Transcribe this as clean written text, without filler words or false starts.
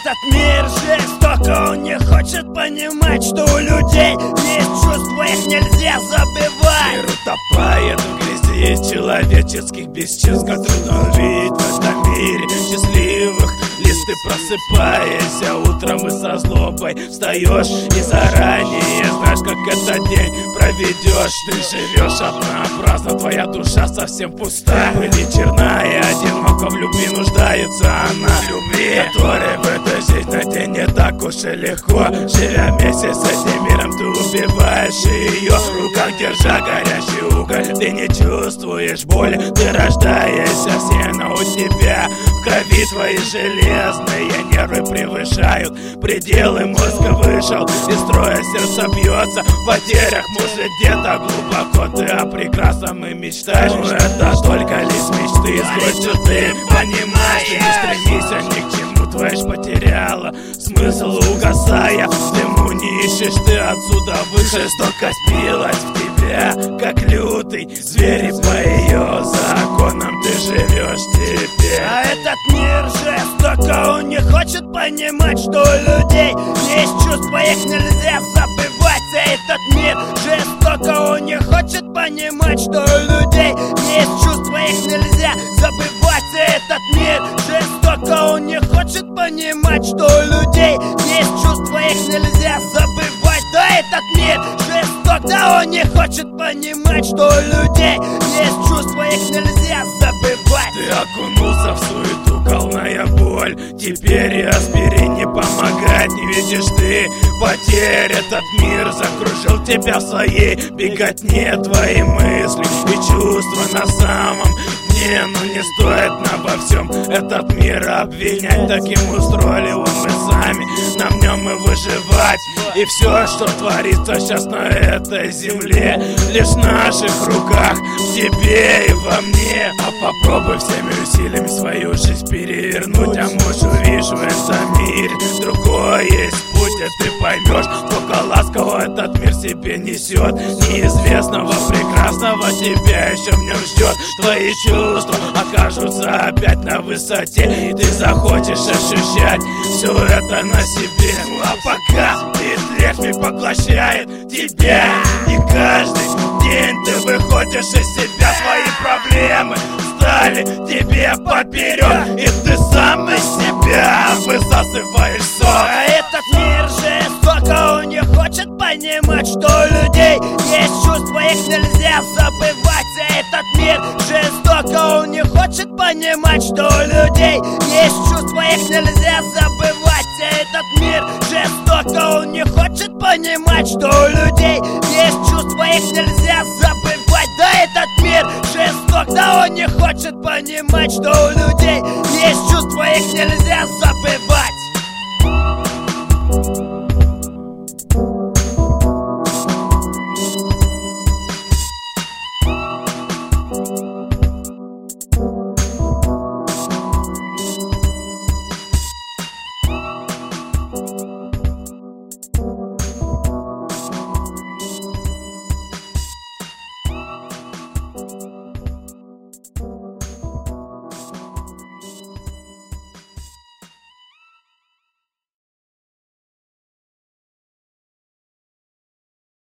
этот мир жесток, он не хочет понимать, что у людей есть чувства, их нельзя забывать. Мир утопает в грязи человеческих бесчинств, трудно увидеть в этом мире счастливых. Лишь ты просыпаешься утром и со злобой встаешь и заранее знаешь, как этот день проведешь. Ты живешь однообразно, твоя душа совсем пуста, или черна и одинока, в любви нуждается она, в любви, которая в этой жизни не так уж и легко. Живя вместе с этим миром, ты убиваешь ее, в руках держа горящий уголь. Ты не чувствуешь боли, ты рождаешься, сено у тебя в крови, твои железные нервы превышают пределы, мозг вышел из строя, сердце бьется в потерях. Может, где-то глубоко ты о прекрасном и мечтаешь, но это только лишь мечты, с горечью ты понимаешь. Ты не стремишься ни к чему, твоя ж потеряла смысл, угасая в дыму, не ищешь ты отсюда выше. Жестокость билась в тебя, как лютый зверь, и по ее законам ты живешь теперь. А этот мир жесток, он не хочет понимать, что у людей есть чувства, их нельзя забывать. А этот мир жесток, он не хочет понимать, что у людей есть чувства, их нельзя забывать. А этот мир жесток, он не хочет понимать, что у людей есть чувства, их нельзя забывать. Да, этот мир жесток, да, он не хочет понимать, что у людей есть чувства, их нельзя забывать. Ты окунулся в суету, головная боль, теперь и аспирин не помогает. Не видишь ты потерь, этот мир закружил тебя в своей беготне. Твои мысли и чувства на самом дне, но не стоит обо всем этот мир обвинять. Таким устроили его мы сами, нам в нем и выживать. И все, что творится сейчас на этой земле, лишь в наших руках, в тебе и во мне. А попробуй всеми усилиями свою жизнь перевернуть, а может увидишь в этом мире другой есть путь, и ты поймешь, сколько ласкового этот мир себе несет. Неизвестного прекрасного тебя еще в нем ждет. Твои чувства окажутся опять на высоте, и ты захочешь ощущать все это на себе. Ну а пока лишь поглощает тебя, и каждый день ты выходишь из себя. Свои проблемы стали тебе поперек, и ты сам из себя высасываешь сон. А этот мир жесток, он не хочет понимать, что у людей есть чувства, их нельзя забывать. А этот мир жесток, он не хочет понимать, что у людей есть чувства, их нельзя забывать. А этот мир жесток, он не хочет понимать, что у людей есть чувства, их нельзя забывать. Да, этот мир жесток, да, он не хочет понимать, что у людей есть чувства, их нельзя забывать.